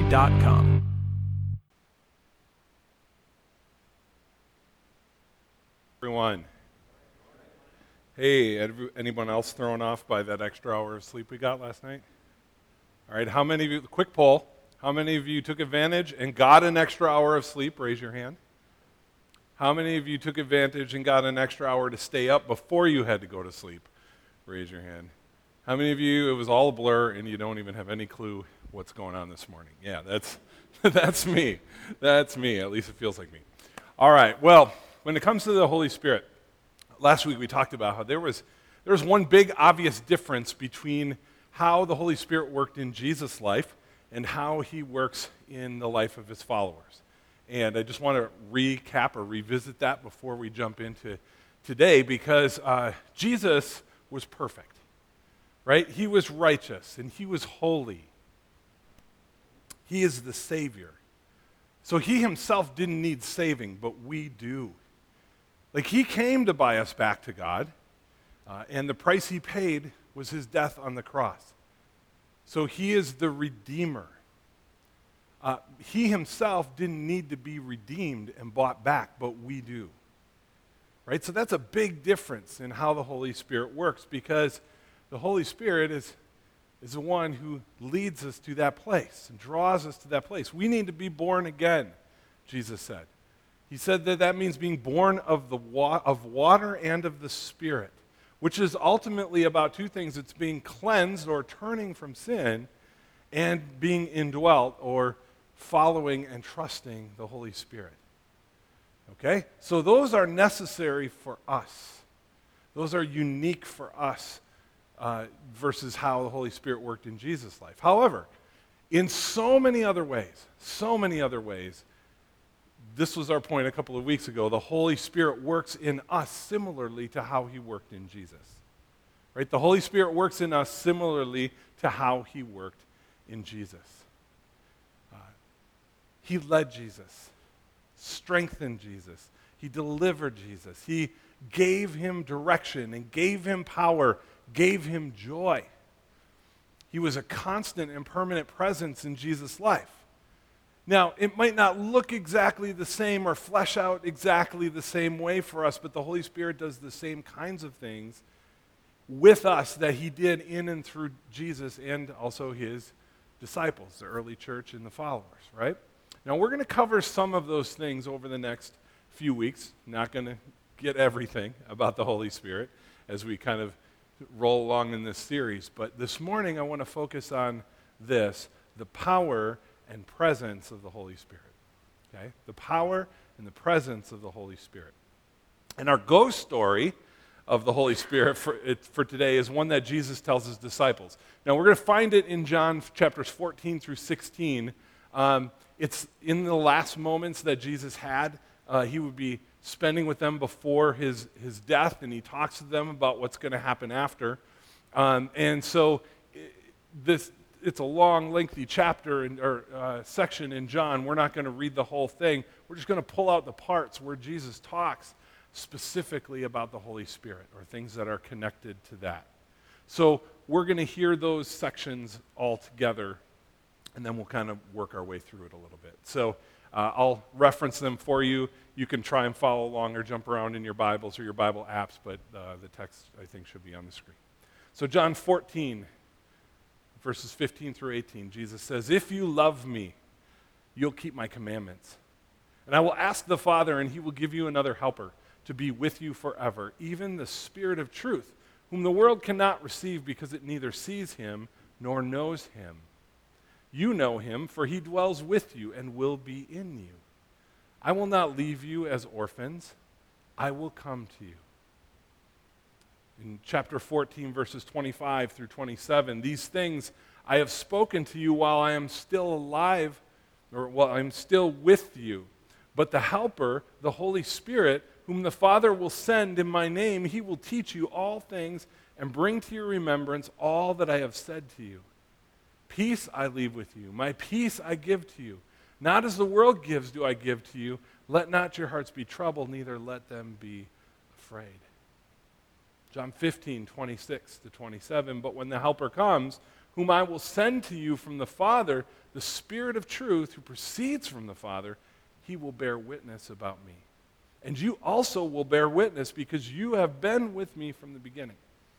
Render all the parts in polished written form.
www.lifepetaluma.com. Everyone. Hey, anyone else thrown off by that extra hour of sleep we got last night? All right, how many of you, quick poll, how many of you took advantage and got an extra hour of sleep? Raise your hand. How many of you took advantage and got an extra hour to stay up before you had to go to sleep? Raise your hand. How many of you, it was all a blur and you don't even have any clue what's going on this morning? Yeah, that's me. That's me. At least it feels like me. All right, well, when it comes to the Holy Spirit, last week we talked about how there was one big obvious difference between how the Holy Spirit worked in Jesus' life and how he works in the life of his followers. And I just want to recap or revisit that before we jump into today, because Jesus was perfect, right? He was righteous and he was holy. He is the Savior. So he himself didn't need saving, but we do. Like, he came to buy us back to God, and the price he paid was his death on the cross. So he is the Redeemer. He himself didn't need to be redeemed and bought back, but we do. Right? So that's a big difference in how the Holy Spirit works, because the Holy Spirit is the one who leads us to that place and draws us to that place. We need to be born again, Jesus said. He said that means being born of water and of the Spirit, which is ultimately about two things. It's being cleansed or turning from sin, and being indwelt or following and trusting the Holy Spirit. Okay? So those are necessary for us. Those are unique for us versus how the Holy Spirit worked in Jesus' life. However, in so many other ways, this was our point a couple of weeks ago, the Holy Spirit works in us similarly to how he worked in Jesus. Right? The Holy Spirit works in us similarly to how he worked in Jesus. He led Jesus, strengthened Jesus, he delivered Jesus, he gave him direction and gave him power, gave him joy. He was a constant and permanent presence in Jesus' life. Now, it might not look exactly the same or flesh out exactly the same way for us, but the Holy Spirit does the same kinds of things with us that he did in and through Jesus and also his disciples, the early church and the followers, right? Now, we're going to cover some of those things over the next few weeks. Not going to get everything about the Holy Spirit as we kind of roll along in this series, but this morning I want to focus on this, the power and presence of the Holy Spirit. Okay? The power and the presence of the Holy Spirit. And our ghost story of the Holy Spirit for today is one that Jesus tells his disciples. Now, we're going to find it in John chapters 14 through 16. It's in the last moments that Jesus had. He would be spending with them before his death, and he talks to them about what's going to happen after. And so it's a long, lengthy chapter or section in John. We're not going to read the whole thing. We're just going to pull out the parts where Jesus talks specifically about the Holy Spirit or things that are connected to that. So we're going to hear those sections all together, and then we'll kind of work our way through it a little bit. So I'll reference them for you. You can try and follow along or jump around in your Bibles or your Bible apps, but the text, I think, should be on the screen. So John 14, verses 15 through 18, Jesus says, "If you love me, you'll keep my commandments. And I will ask the Father, and he will give you another helper to be with you forever, even the Spirit of truth, whom the world cannot receive because it neither sees him nor knows him. You know him, for he dwells with you and will be in you. I will not leave you as orphans. I will come to you." In chapter 14, verses 25 through 27, "These things I have spoken to you while I am still alive, or while I am still with you. But the Helper, the Holy Spirit, whom the Father will send in my name, he will teach you all things and bring to your remembrance all that I have said to you. Peace I leave with you. My peace I give to you. Not as the world gives do I give to you. Let not your hearts be troubled, neither let them be afraid." John 15, 26 to 27, "But when the Helper comes, whom I will send to you from the Father, the Spirit of truth who proceeds from the Father, he will bear witness about me. And you also will bear witness because you have been with me from the beginning.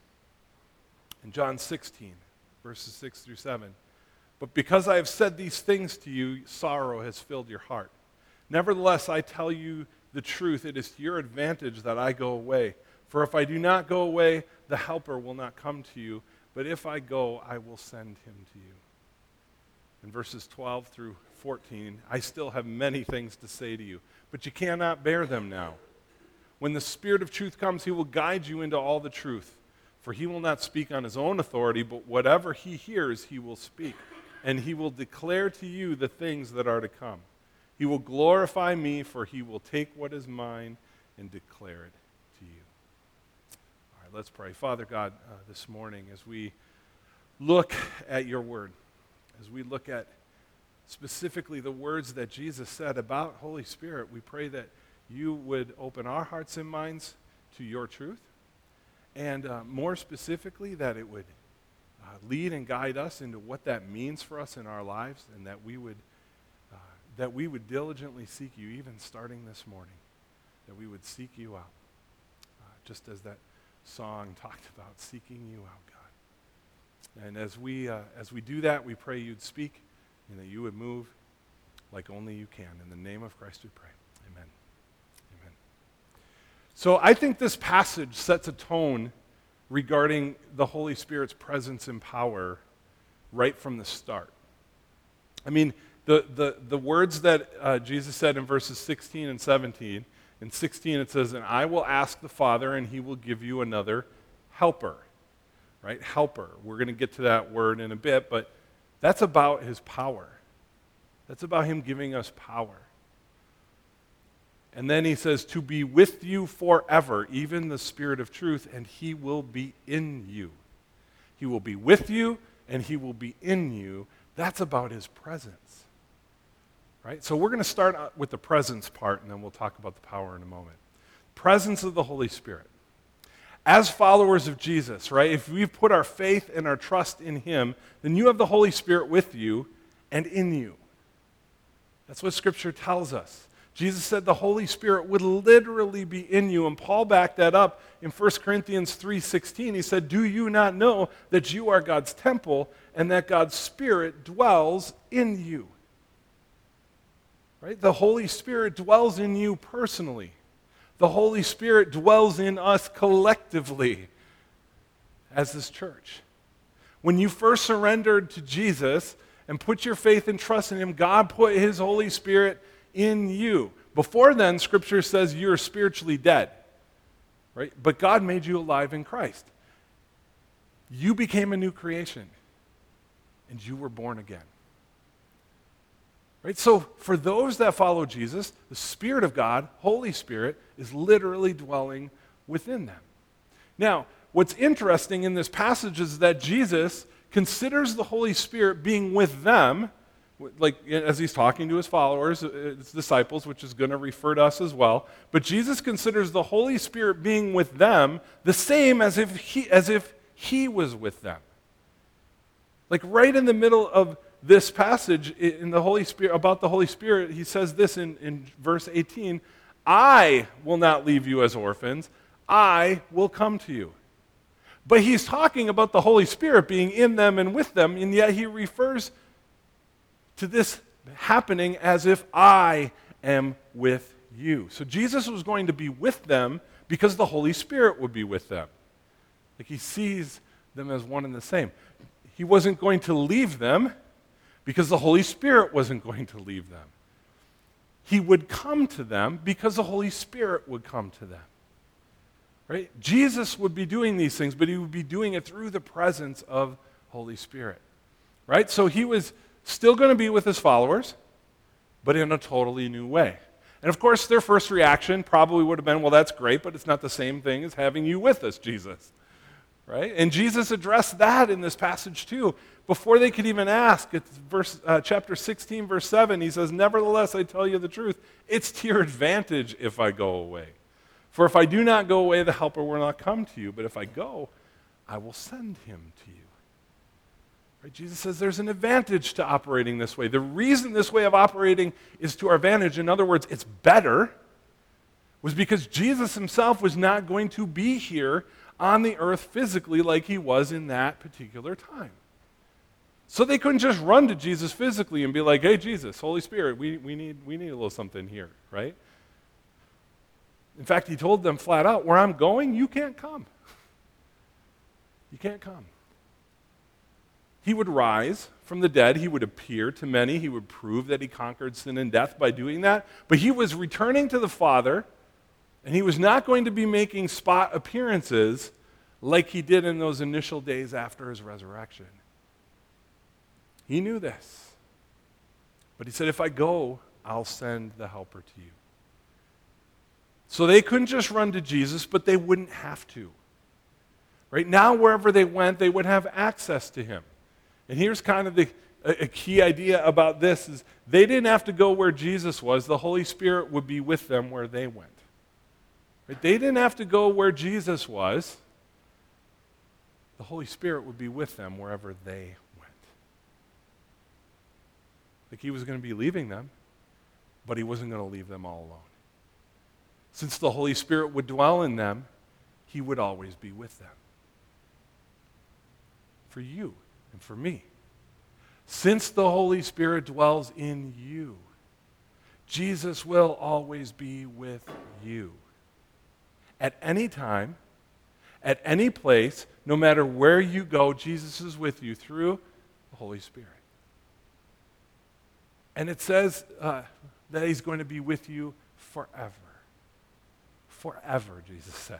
In John 16, verses 6 through 7, but because I have said these things to you, sorrow has filled your heart. Nevertheless, I tell you the truth, it is to your advantage that I go away. For if I do not go away, the Helper will not come to you, but if I go, I will send him to you. In verses 12 through 14, I still have many things to say to you, but you cannot bear them now. When the Spirit of truth comes, he will guide you into all the truth. For he will not speak on his own authority, but whatever he hears, he will speak. And he will declare to you the things that are to come. He will glorify me, for he will take what is mine and declare it to you. All right, let's pray. Father God, this morning, as we look at your word, as we look at specifically the words that Jesus said about Holy Spirit, we pray that you would open our hearts and minds to your truth, and more specifically, that it would lead and guide us into what that means for us in our lives, and that we would diligently seek you, even starting this morning, that we would seek you out, just as that song talked about, seeking you out, God. And as we do that, we pray you'd speak and that you would move like only you can. In the name of Christ we pray. Amen. Amen. So I think this passage sets a tone regarding the Holy Spirit's presence and power right from the start. I mean, the words that Jesus said in verses 16 and 17, in 16 it says, and I will ask the Father and he will give you another helper, right? Helper. We're going to get to that word in a bit, but that's about his power. That's about him giving us power. And then he says, to be with you forever, even the Spirit of truth, and he will be in you. He will be with you, and he will be in you. That's about his presence. Right? So we're going to start with the presence part, and then we'll talk about the power in a moment. Presence of the Holy Spirit. As followers of Jesus, right, if we've put our faith and our trust in him, then you have the Holy Spirit with you and in you. That's what Scripture tells us. Jesus said the Holy Spirit would literally be in you, and Paul backed that up in 1 Corinthians 3:16. He said, do you not know that you are God's temple and that God's Spirit dwells in you? Right? The Holy Spirit dwells in you personally. The Holy Spirit dwells in us collectively as this church. When you first surrendered to Jesus and put your faith and trust in him, God put his Holy Spirit in you. Before then, Scripture says you're spiritually dead, right? But God made you alive in Christ. You became a new creation, and you were born again. Right? So for those that follow Jesus, the Spirit of God, Holy Spirit, is literally dwelling within them. Now, what's interesting in this passage is that Jesus considers the Holy Spirit being with them, like as he's talking to his followers, his disciples, which is going to refer to us as well. But Jesus considers the Holy Spirit being with them the same as if he was with them. Like right in the middle of this passage in the Holy Spirit, about the Holy Spirit, he says this in verse 18, I will not leave you as orphans, I will come to you. But he's talking about the Holy Spirit being in them and with them, and yet he refers to this happening as if I am with you. So Jesus was going to be with them because the Holy Spirit would be with them. Like he sees them as one and the same. He wasn't going to leave them because the Holy Spirit wasn't going to leave them. He would come to them because the Holy Spirit would come to them. Right? Jesus would be doing these things, but he would be doing it through the presence of Holy Spirit. Right? So he was still going to be with his followers, but in a totally new way. And of course, their first reaction probably would have been, well, that's great, but it's not the same thing as having you with us, Jesus. Right? And Jesus addressed that in this passage too. Before they could even ask, it's chapter 16, verse 7, he says, nevertheless, I tell you the truth, it's to your advantage if I go away. For if I do not go away, the Helper will not come to you, but if I go, I will send him to you. Right? Jesus says there's an advantage to operating this way. The reason this way of operating is to our advantage, in other words, it's better, was because Jesus himself was not going to be here on the earth physically like he was in that particular time. So they couldn't just run to Jesus physically and be like, hey, Jesus, Holy Spirit, we need a little something here, right? In fact, he told them flat out, where I'm going, you can't come. You can't come. He would rise from the dead. He would appear to many. He would prove that he conquered sin and death by doing that. But he was returning to the Father, and he was not going to be making spot appearances like he did in those initial days after his resurrection. He knew this. But he said, if I go, I'll send the Helper to you. So they couldn't just run to Jesus, but they wouldn't have to. Right now, wherever they went, they would have access to him. And here's kind of a key idea about this is they didn't have to go where Jesus was. The Holy Spirit would be with them where they went. Right? They didn't have to go where Jesus was. The Holy Spirit would be with them wherever they went. Like he was going to be leaving them, but he wasn't going to leave them all alone. Since the Holy Spirit would dwell in them, he would always be with them. For you and for me. Since the Holy Spirit dwells in you, Jesus will always be with you. At any time, at any place, no matter where you go, Jesus is with you through the Holy Spirit. And it says that he's going to be with you forever. Forever, Jesus says.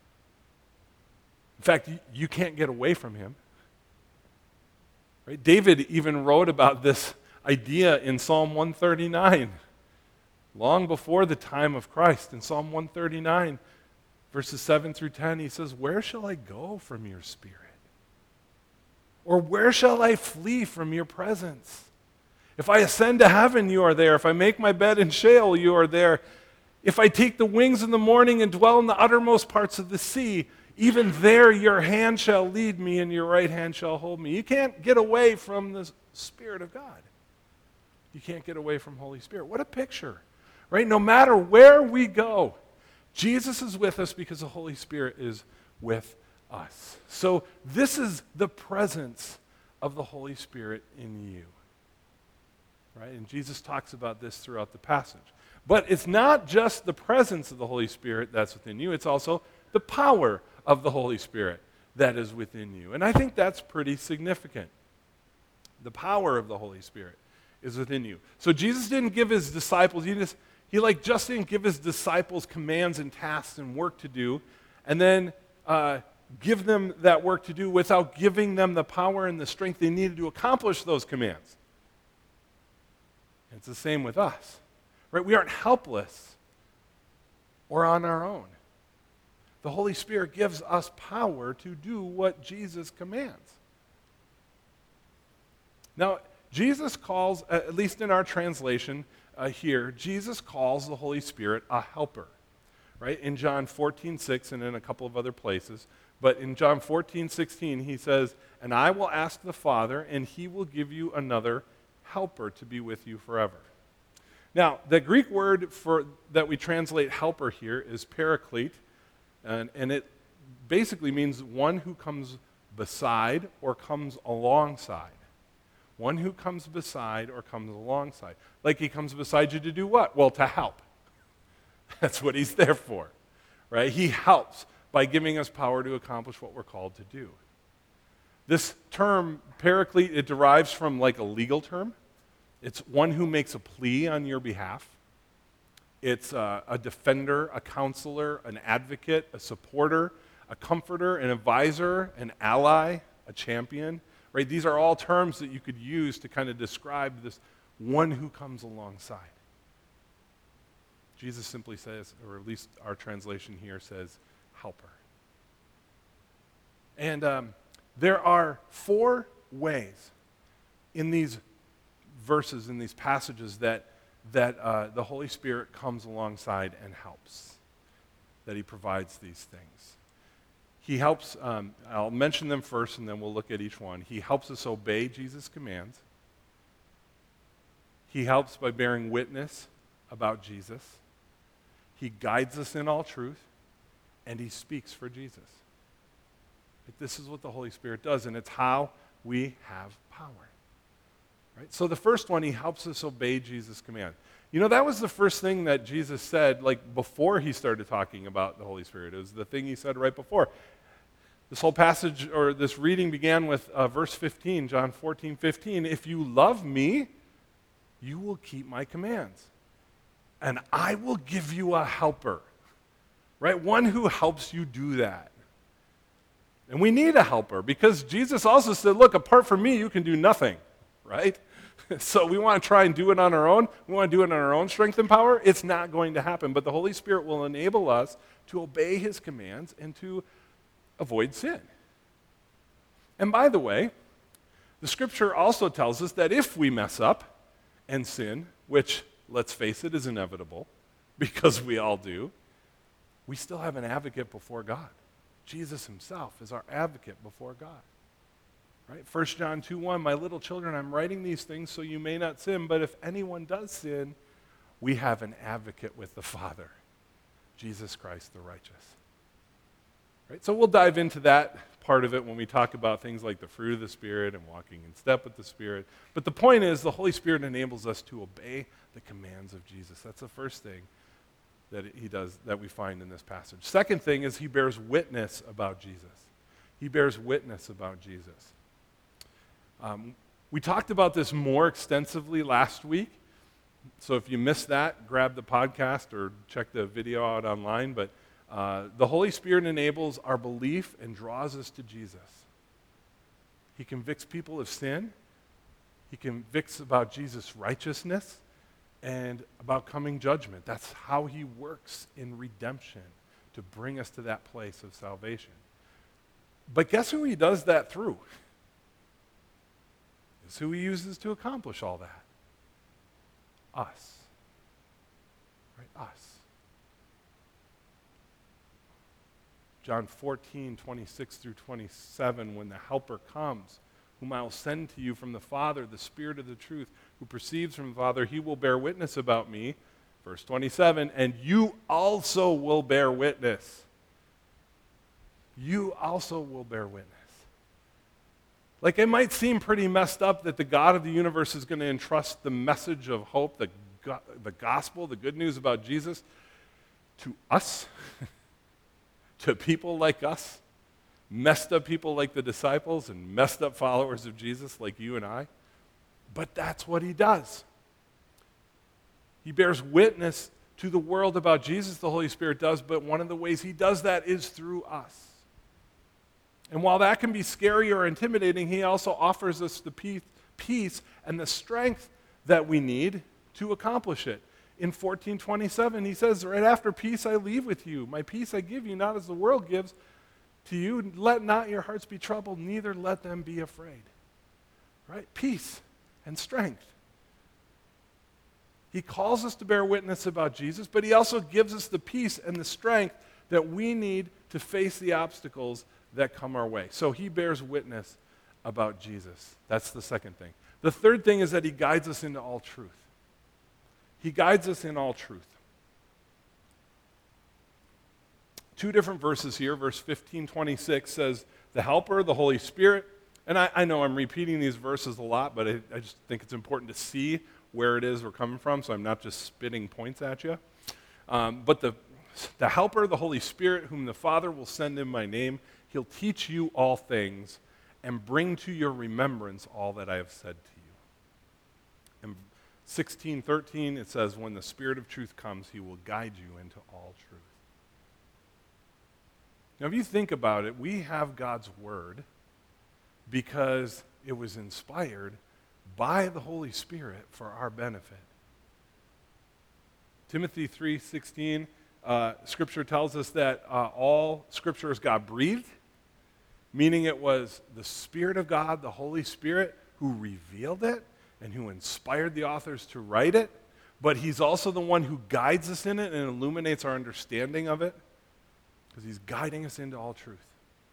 In fact, you can't get away from him. Right? David even wrote about this idea in Psalm 139, long before the time of Christ. In Psalm 139, verses 7 through 10, he says, where shall I go from your spirit? Or where shall I flee from your presence? If I ascend to heaven, you are there. If I make my bed in Sheol, you are there. If I take the wings in the morning and dwell in the uttermost parts of the sea, even there your hand shall lead me and your right hand shall hold me. You can't get away from the Spirit of God. You can't get away from Holy Spirit. What a picture, right? No matter where we go, Jesus is with us because the Holy Spirit is with us. So this is the presence of the Holy Spirit in you, right? And Jesus talks about this throughout the passage. But it's not just the presence of the Holy Spirit that's within you, it's also the power of the Holy Spirit that is within you. And I think that's pretty significant. The power of the Holy Spirit is within you. So Jesus didn't give his disciples, he just didn't give his disciples commands and tasks and work to do, and then give them that work to do without giving them the power and the strength they needed to accomplish those commands. And it's the same with us. Right? We aren't helpless or on our own. The Holy Spirit gives us power to do what Jesus commands. Now, Jesus calls, at least in our translation here, Jesus calls the Holy Spirit a helper. Right? In John 14:6 and in a couple of other places. But in John 14:16, he says, and I will ask the Father, and he will give you another helper to be with you forever. Now, the Greek word that we translate helper here is paraclete, and it basically means one who comes beside or comes alongside. One who comes beside or comes alongside. Like he comes beside you to do what? Well, to help. That's what he's there for, right? He helps by giving us power to accomplish what we're called to do. This term, paraclete, it derives from like a legal term. It's one who makes a plea on your behalf. It's a defender, a counselor, an advocate, a supporter, a comforter, an advisor, an ally, a champion. Right? These are all terms that you could use to kind of describe this one who comes alongside. Jesus simply says, or at least our translation here says, helper. And there are 4 ways in these verses, in these passages, that the Holy Spirit comes alongside and helps, that he provides these things. He helps, I'll mention them first and then we'll look at each one. He helps us obey Jesus' commands. He helps by bearing witness about Jesus. He guides us in all truth, and he speaks for Jesus. This is what the Holy Spirit does, and it's how we have power. Right? So the first one, he helps us obey Jesus' command. You know, that was the first thing that Jesus said, like before he started talking about the Holy Spirit. It was the thing he said right before. This whole passage, or this reading began with verse 15, John 14:15. If you love me, you will keep my commands, and I will give you a helper, right? One who helps you do that. And we need a helper because Jesus also said, look, apart from me, you can do nothing, right? So we want to try and do it on our own. We want to do it on our own strength and power. It's not going to happen, but the Holy Spirit will enable us to obey his commands and to avoid sin. And by the way, the scripture also tells us that if we mess up and sin, which, let's face it, is inevitable because we all do, we still have an advocate before God. Jesus himself is our advocate before God. Right? 1 John 2:1, my little children, I'm writing these things so you may not sin, but if anyone does sin, we have an advocate with the Father, Jesus Christ the righteous. Right? So we'll dive into that part of it when we talk about things like the fruit of the Spirit and walking in step with the Spirit. But the point is, the Holy Spirit enables us to obey the commands of Jesus. That's the first thing that he does, that we find in this passage. Second thing is he bears witness about Jesus. He bears witness about Jesus. We talked about this more extensively last week. So if you missed that, grab the podcast or check the video out online. But the Holy Spirit enables our belief and draws us to Jesus. He convicts people of sin. He convicts about Jesus' righteousness and about coming judgment. That's how he works in redemption, to bring us to that place of salvation. But guess who he does that through? It's who he uses to accomplish all that. Us. Right? Us. John 14:26-27, when the Helper comes, whom I will send to you from the Father, the Spirit of the truth, who proceeds from the Father, he will bear witness about me. Verse 27, and you also will bear witness. You also will bear witness. Like, it might seem pretty messed up that the God of the universe is going to entrust the message of hope, the gospel, the good news about Jesus, to us, to people like us, messed up people like the disciples and messed up followers of Jesus like you and I. But that's what he does. He bears witness to the world about Jesus, the Holy Spirit does, but one of the ways he does that is through us. And while that can be scary or intimidating, he also offers us the peace and the strength that we need to accomplish it. In 14:27, he says, right after, peace I leave with you. My peace I give you, not as the world gives to you. Let not your hearts be troubled, neither let them be afraid. Right? Peace and strength. He calls us to bear witness about Jesus, but he also gives us the peace and the strength that we need to face the obstacles that come our way. So he bears witness about Jesus. That's the second thing. The third thing is that he guides us into all truth. He guides us in all truth. Two different verses here. Verse 15:26 says, the Helper, the Holy Spirit. And I know I'm repeating these verses a lot, but I just think it's important to see where it is we're coming from, so I'm not just spitting points at you. But the Helper, the Holy Spirit, whom the Father will send in my name, he'll teach you all things and bring to your remembrance all that I have said to you. In 16:13, it says, when the Spirit of truth comes, he will guide you into all truth. Now, if you think about it, we have God's Word because it was inspired by the Holy Spirit for our benefit. Timothy 3:16, Scripture tells us that all Scripture is God-breathed, meaning it was the Spirit of God, the Holy Spirit, who revealed it and who inspired the authors to write it, but he's also the one who guides us in it and illuminates our understanding of it because he's guiding us into all truth.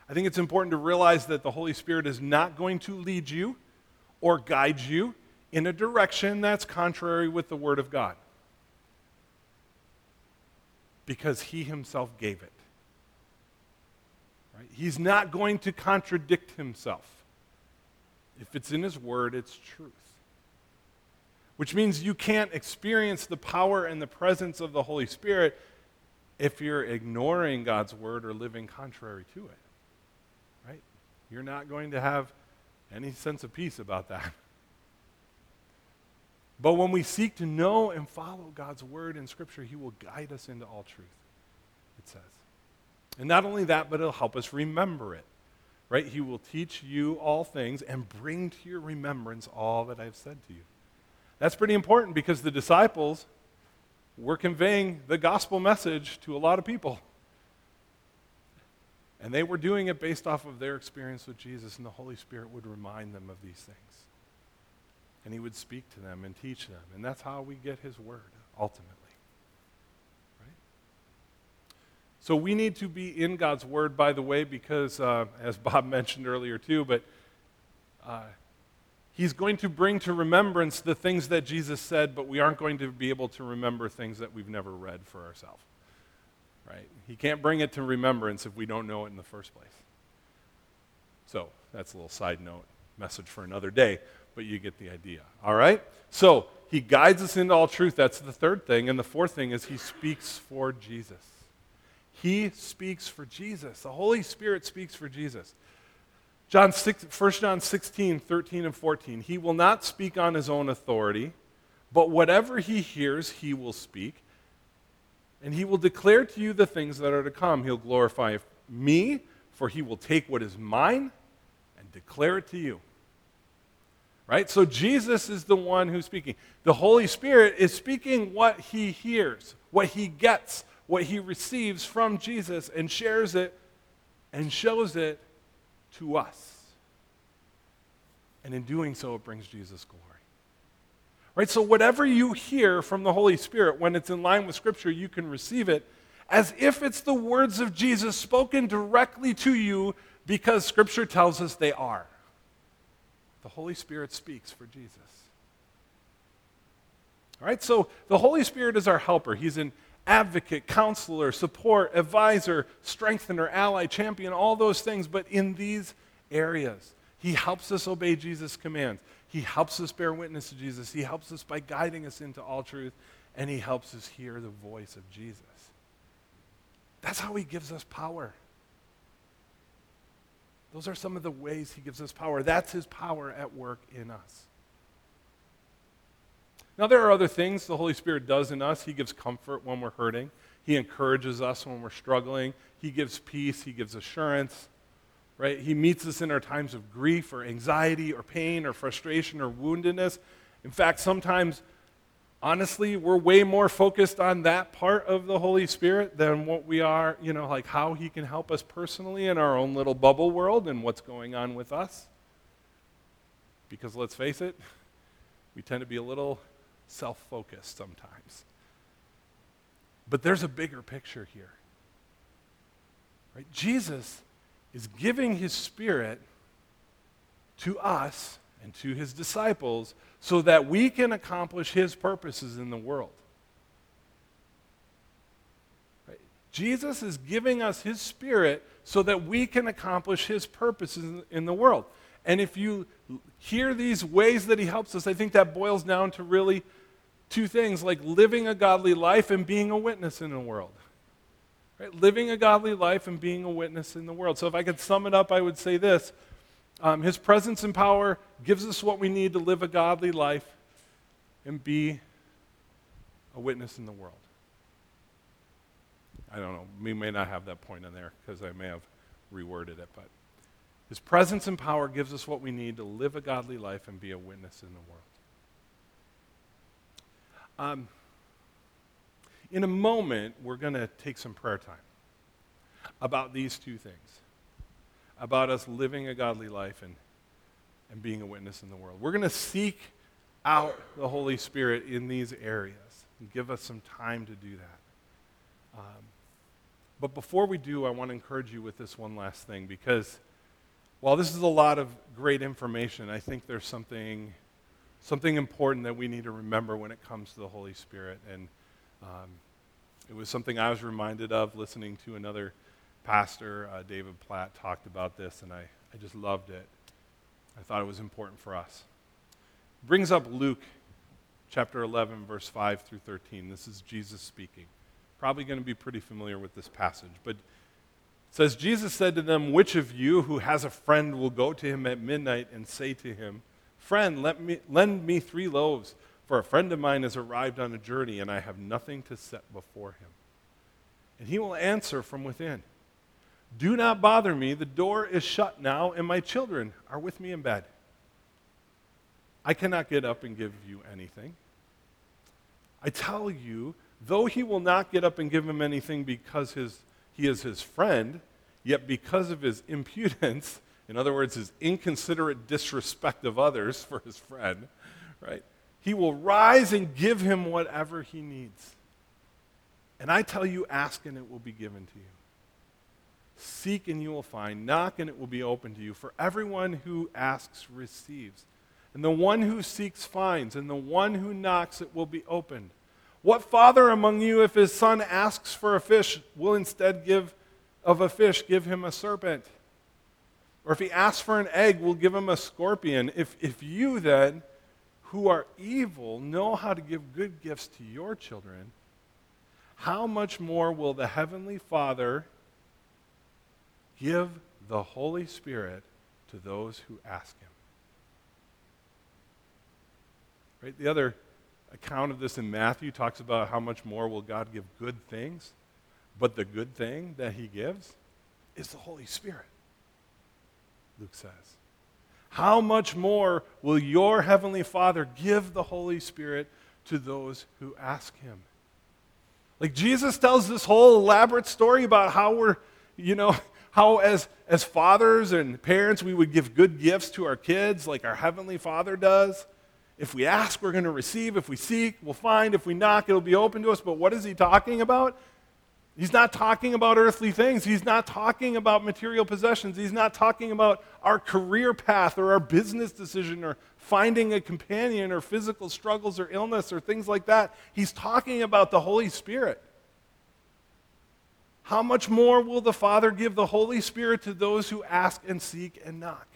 I think it's important to realize that the Holy Spirit is not going to lead you or guide you in a direction that's contrary with the Word of God, because he himself gave it. Right? He's not going to contradict himself. If it's in his word, it's truth. Which means you can't experience the power and the presence of the Holy Spirit if you're ignoring God's word or living contrary to it. Right? You're not going to have any sense of peace about that. But when we seek to know and follow God's word in Scripture, he will guide us into all truth, it says. And not only that, but it'll help us remember it. Right? He will teach you all things and bring to your remembrance all that I've said to you. That's pretty important because the disciples were conveying the gospel message to a lot of people. And they were doing it based off of their experience with Jesus, and the Holy Spirit would remind them of these things. And he would speak to them and teach them. And that's how we get his word, ultimately. Right? So we need to be in God's word, by the way, because, as Bob mentioned earlier too, but he's going to bring to remembrance the things that Jesus said, but we aren't going to be able to remember things that we've never read for ourselves. Right? He can't bring it to remembrance if we don't know it in the first place. So that's a little side note, message for another day, but you get the idea. All right? So he guides us into all truth. That's the third thing. And the fourth thing is he speaks for Jesus. He speaks for Jesus. The Holy Spirit speaks for Jesus. 1 John 16, 13, and 14. He will not speak on his own authority, but whatever he hears, he will speak. And he will declare to you the things that are to come. He'll glorify me, for he will take what is mine and declare it to you. Right? So Jesus is the one who's speaking. The Holy Spirit is speaking what he hears, what he gets, what he receives from Jesus, and shares it and shows it to us. And in doing so, it brings Jesus glory. Right? So whatever you hear from the Holy Spirit, when it's in line with Scripture, you can receive it as if it's the words of Jesus spoken directly to you, because Scripture tells us they are. The Holy Spirit speaks for Jesus. All right, so the Holy Spirit is our helper. He's an advocate, counselor, support, advisor, strengthener, ally, champion, all those things. But in these areas, he helps us obey Jesus' commands. He helps us bear witness to Jesus. He helps us by guiding us into all truth. And he helps us hear the voice of Jesus. That's how he gives us power. Those are some of the ways he gives us power. That's his power at work in us. Now, there are other things the Holy Spirit does in us. He gives comfort when we're hurting. He encourages us when we're struggling. He gives peace. He gives assurance. Right? He meets us in our times of grief or anxiety or pain or frustration or woundedness. In fact, sometimes, honestly, we're way more focused on that part of the Holy Spirit than what we are, like how he can help us personally in our own little bubble world and what's going on with us. Because let's face it, we tend to be a little self-focused sometimes. But there's a bigger picture here. Right? Jesus is giving his Spirit to us and to his disciples so that we can accomplish his purposes in the world. Right? Jesus is giving us his Spirit so that we can accomplish his purposes in the world. And if you hear these ways that he helps us, I think that boils down to really two things, like living a godly life and being a witness in the world. Right? Living a godly life and being a witness in the world. So if I could sum it up, I would say this. His presence and power gives us what we need to live a godly life and be a witness in the world. I don't know. We may not have that point in there because I may have reworded it, but his presence and power gives us what we need to live a godly life and be a witness in the world. In a moment, we're going to take some prayer time about these two things, about us living a godly life and being a witness in the world. We're going to seek out the Holy Spirit in these areas and give us some time to do that. But before we do, I want to encourage you with this one last thing, because while this is a lot of great information, I think there's something important that we need to remember when it comes to the Holy Spirit. And it was something I was reminded of listening to another pastor, David Platt, talked about this, and I just loved it. I thought it was important for us. It brings up Luke chapter 11, verse 5 through 13. This is Jesus speaking. Probably going to be pretty familiar with this passage, but it says, Jesus said to them, "Which of you who has a friend will go to him at midnight and say to him, 'Friend, lend me 3 loaves, for a friend of mine has arrived on a journey, and I have nothing to set before him.' And he will answer from within, 'Do not bother me, the door is shut now, and my children are with me in bed. I cannot get up and give you anything.' I tell you, though he will not get up and give him anything because he is his friend, yet because of his impudence," in other words, his inconsiderate disrespect of others for his friend, right? "He will rise and give him whatever he needs. And I tell you, ask and it will be given to you. Seek and you will find. Knock and it will be open to you. For everyone who asks receives. And the one who seeks finds. And the one who knocks it will be opened. What father among you, if his son asks for a fish, will instead give him a serpent? Or if he asks for an egg, will give him a scorpion? If you then, who are evil, know how to give good gifts to your children, how much more will the Heavenly Father give the Holy Spirit to those who ask him?" Right? The other account of this in Matthew talks about how much more will God give good things, but the good thing that he gives is the Holy Spirit, Luke says. How much more will your Heavenly Father give the Holy Spirit to those who ask him? Like, Jesus tells this whole elaborate story about how we're, how as fathers and parents we would give good gifts to our kids like our Heavenly Father does. If we ask, we're going to receive. If we seek, we'll find. If we knock, it'll be open to us. But what is he talking about? He's not talking about earthly things. He's not talking about material possessions. He's not talking about our career path or our business decision or finding a companion or physical struggles or illness or things like that. He's talking about the Holy Spirit. How much more will the Father give the Holy Spirit to those who ask and seek and knock?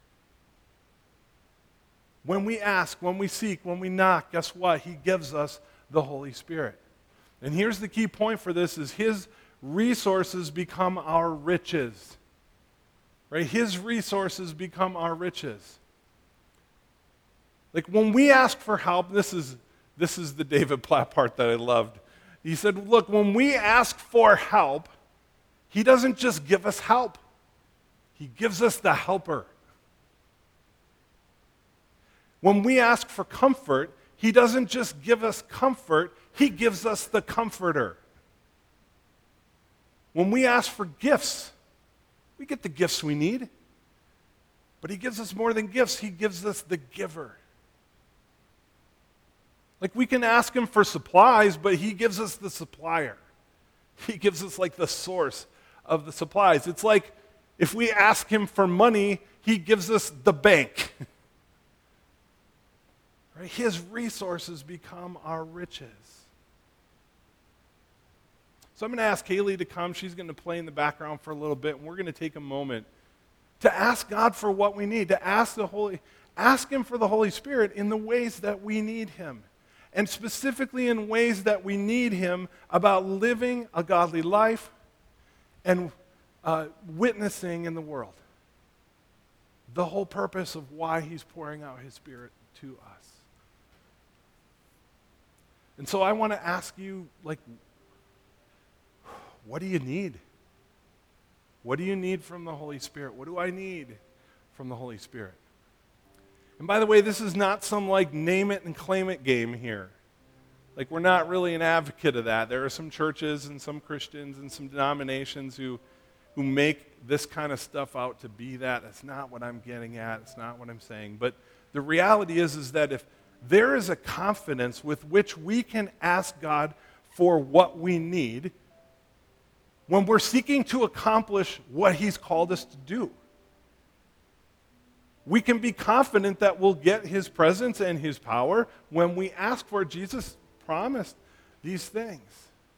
When we ask, when we seek, when we knock, guess what? He gives us the Holy Spirit. And here's the key point for this is his resources become our riches. Right? His resources become our riches. Like when we ask for help, this is the David Platt part that I loved. He said, look, when we ask for help, he doesn't just give us help. He gives us the helper. When we ask for comfort, he doesn't just give us comfort, he gives us the comforter. When we ask for gifts, we get the gifts we need. But he gives us more than gifts, he gives us the giver. Like we can ask him for supplies, but he gives us the supplier. He gives us like the source of the supplies. It's like if we ask him for money, he gives us the bank. Right? His resources become our riches. So I'm going to ask Haley to come. She's going to play in the background for a little bit, and we're going to take a moment to ask God for what we need, to ask him for the Holy Spirit in the ways that we need him, and specifically in ways that we need him about living a godly life and witnessing in the world. The whole purpose of why he's pouring out his Spirit to us. And so I want to ask you, like, what do you need? What do you need from the Holy Spirit? What do I need from the Holy Spirit? And by the way, this is not some like name it and claim it game here. Like we're not really an advocate of that. There are some churches and some Christians and some denominations who make this kind of stuff out to be that. That's not what I'm getting at. It's not what I'm saying. But the reality is that if there is a confidence with which we can ask God for what we need, when we're seeking to accomplish what he's called us to do. We can be confident that we'll get his presence and his power when we ask for it. Jesus promised these things.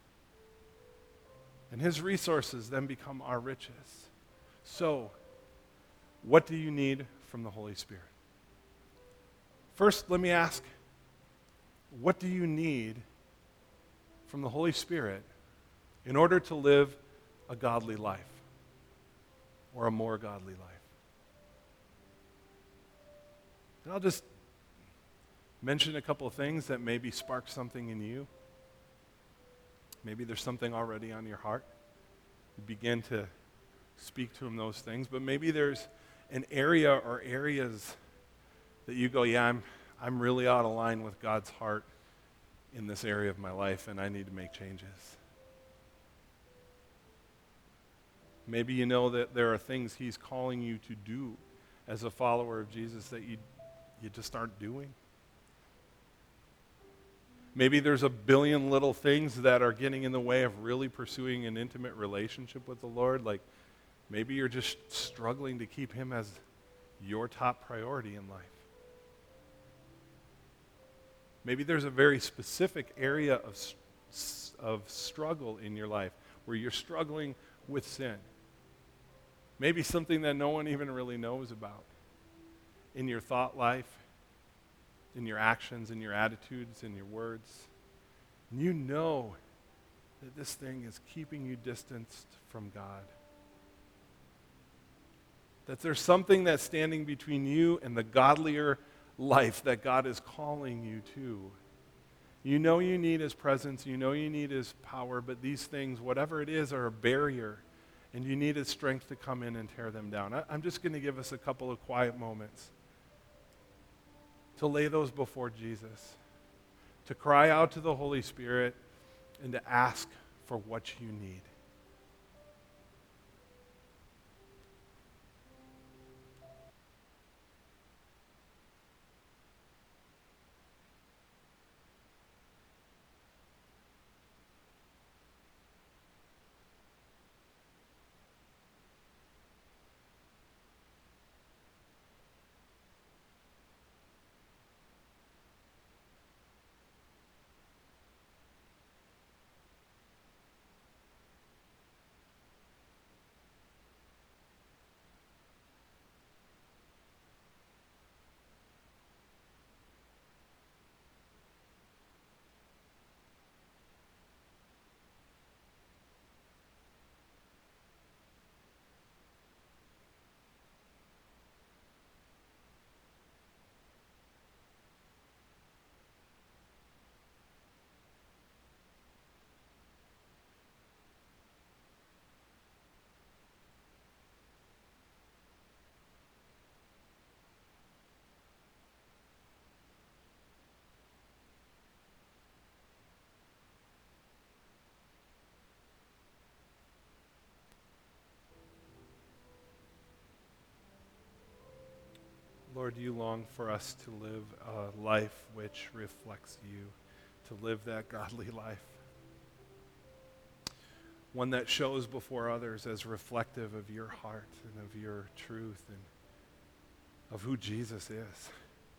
And his resources then become our riches. So, what do you need from the Holy Spirit? First, let me ask, what do you need from the Holy Spirit in order to live a godly life or a more godly life? And I'll just mention a couple of things that maybe spark something in you. Maybe there's something already on your heart. You begin to speak to him those things, but maybe there's an area or areas that you go, yeah, I'm really out of line with God's heart in this area of my life, and I need to make changes. Maybe you know that there are things he's calling you to do as a follower of Jesus that you just aren't doing. Maybe there's a billion little things that are getting in the way of really pursuing an intimate relationship with the Lord. Like maybe you're just struggling to keep him as your top priority in life. Maybe there's a very specific area of struggle in your life where you're struggling with sin. Maybe something that no one even really knows about in your thought life, in your actions, in your attitudes, in your words. And you know that this thing is keeping you distanced from God. That there's something that's standing between you and the godlier life that God is calling you to. You know you need his presence, you know you need his power, but these things, whatever it is, are a barrier, and you need his strength to come in and tear them down. I'm just going to give us a couple of quiet moments to lay those before Jesus, to cry out to the Holy Spirit, and to ask for what you need. Lord, you long for us to live a life which reflects you, to live that godly life. One that shows before others as reflective of your heart and of your truth and of who Jesus is.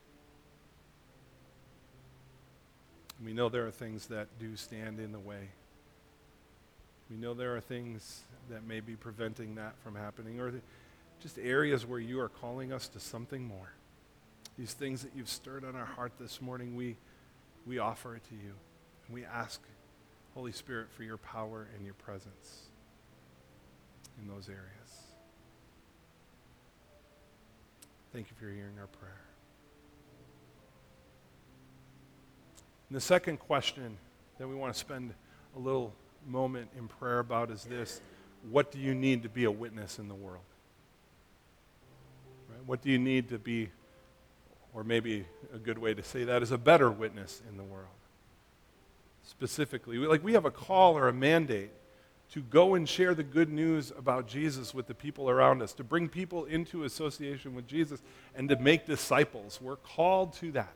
We know there are things that do stand in the way. We know there are things that may be preventing that from happening, or just areas where you are calling us to something more. These things that you've stirred on our heart this morning, we offer it to you. And we ask, Holy Spirit, for your power and your presence in those areas. Thank you for hearing our prayer. And the second question that we want to spend a little moment in prayer about is this: what do you need to be a witness in the world? Right? What do you need to be, or maybe a good way to say that is a better witness in the world? Specifically, we have a call or a mandate to go and share the good news about Jesus with the people around us, to bring people into association with Jesus, and to make disciples. We're called to that.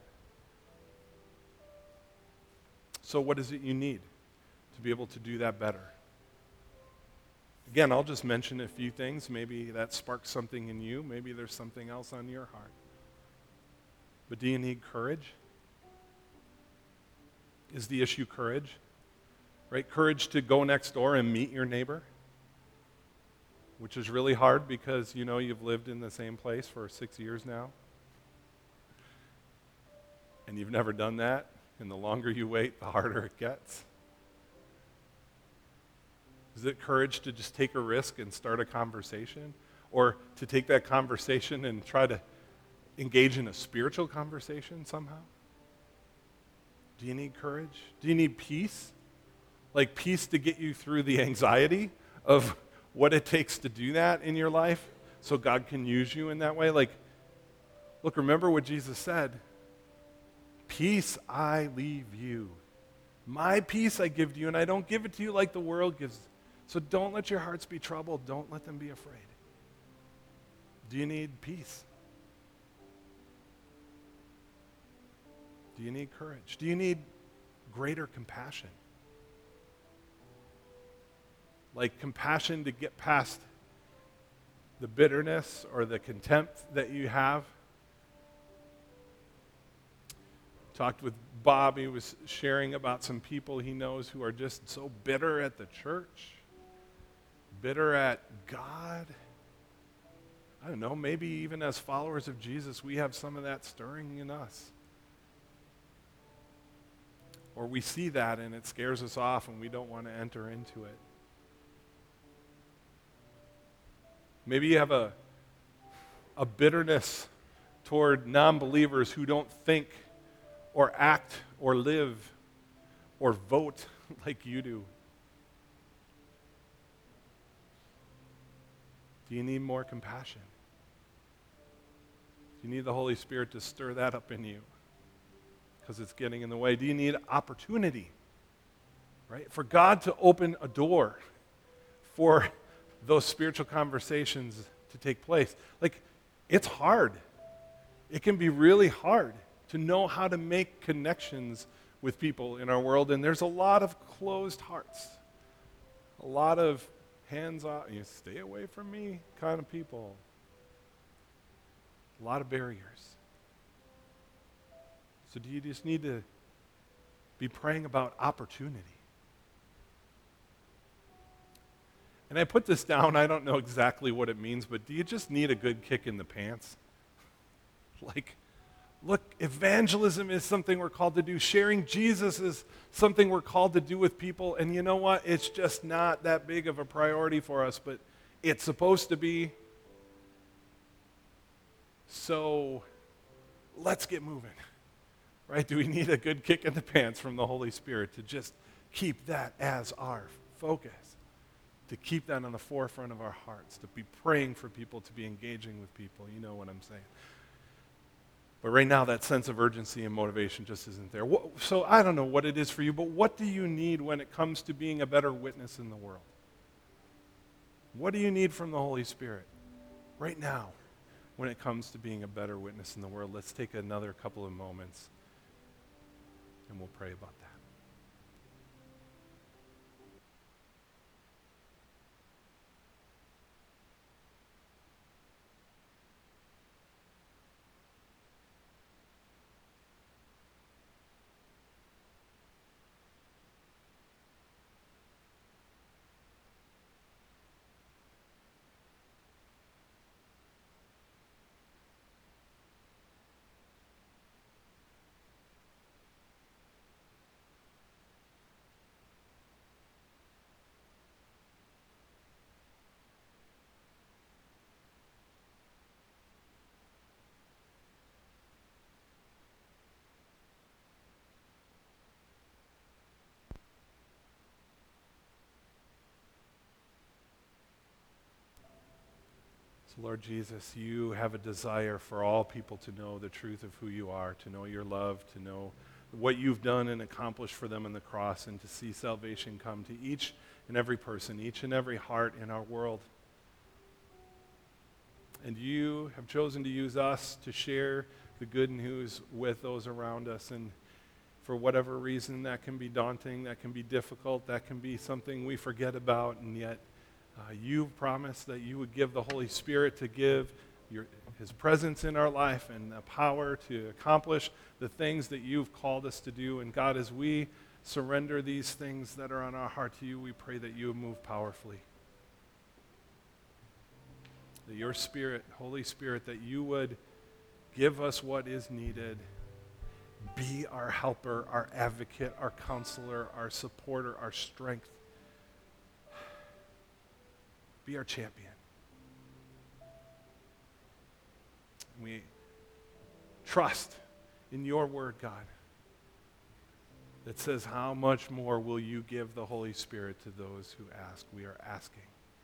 So what is it you need to be able to do that better? Again, I'll just mention a few things. Maybe that sparks something in you. Maybe there's something else on your heart. But do you need courage? Is the issue courage? Right? Courage to go next door and meet your neighbor, which is really hard because you've lived in the same place for 6 years now. And you've never done that. And the longer you wait, the harder it gets. Is it courage to just take a risk and start a conversation? Or to take that conversation and try to engage in a spiritual conversation somehow? Do you need courage? Do you need peace? Like peace to get you through the anxiety of what it takes to do that in your life so God can use you in that way? Like, look, remember what Jesus said. Peace I leave you. My peace I give to you, and I don't give it to you like the world gives. So don't let your hearts be troubled. Don't let them be afraid. Do you need peace? Do you need courage? Do you need greater compassion? Like compassion to get past the bitterness or the contempt that you have? Talked with Bob. He was sharing about some people he knows who are just so bitter at the church, bitter at God. I don't know, maybe even as followers of Jesus, we have some of that stirring in us. Or we see that and it scares us off and we don't want to enter into it. Maybe you have a bitterness toward non-believers who don't think or act or live or vote like you do. Do you need more compassion? Do you need the Holy Spirit to stir that up in you? Because it's getting in the way. Do you need opportunity? Right? For God to open a door for those spiritual conversations to take place. Like, it's hard. It can be really hard to know how to make connections with people in our world, and there's a lot of closed hearts, a lot of hands-off, you stay away from me kind of people, a lot of barriers. So do you just need to be praying about opportunity? And I put this down, I don't know exactly what it means, but do you just need a good kick in the pants? Like, look, evangelism is something we're called to do. Sharing Jesus is something we're called to do with people. And you know what? It's just not that big of a priority for us, but it's supposed to be. So let's get moving. Right? Do we need a good kick in the pants from the Holy Spirit to just keep that as our focus? To keep that on the forefront of our hearts, to be praying for people, to be engaging with people. You know what I'm saying. But right now, that sense of urgency and motivation just isn't there. So I don't know what it is for you, but what do you need when it comes to being a better witness in the world? What do you need from the Holy Spirit right now when it comes to being a better witness in the world? Let's take another couple of moments and we'll pray about that. So Lord Jesus, you have a desire for all people to know the truth of who you are, to know your love, to know what you've done and accomplished for them on the cross, and to see salvation come to each and every person, each and every heart in our world. And you have chosen to use us to share the good news with those around us. And for whatever reason, that can be daunting, that can be difficult, that can be something we forget about, and yet You promised that you would give the Holy Spirit to give his presence in our life and the power to accomplish the things that you've called us to do. And God, as we surrender these things that are on our heart to you, we pray that you would move powerfully. That your Spirit, Holy Spirit, that you would give us what is needed. Be our helper, our advocate, our counselor, our supporter, our strength. Be our champion. We trust in your word, God, that says, how much more will you give the Holy Spirit to those who ask? We are asking.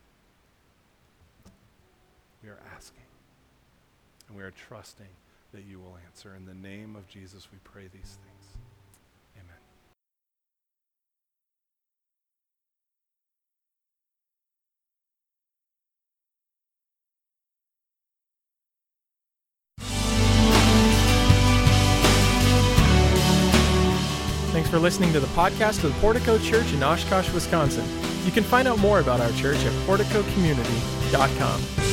We are asking. And we are trusting that you will answer. In the name of Jesus, we pray these things. Amen. Thanks for listening to the podcast of the Portico Church in Oshkosh, Wisconsin. You can find out more about our church at porticocommunity.com.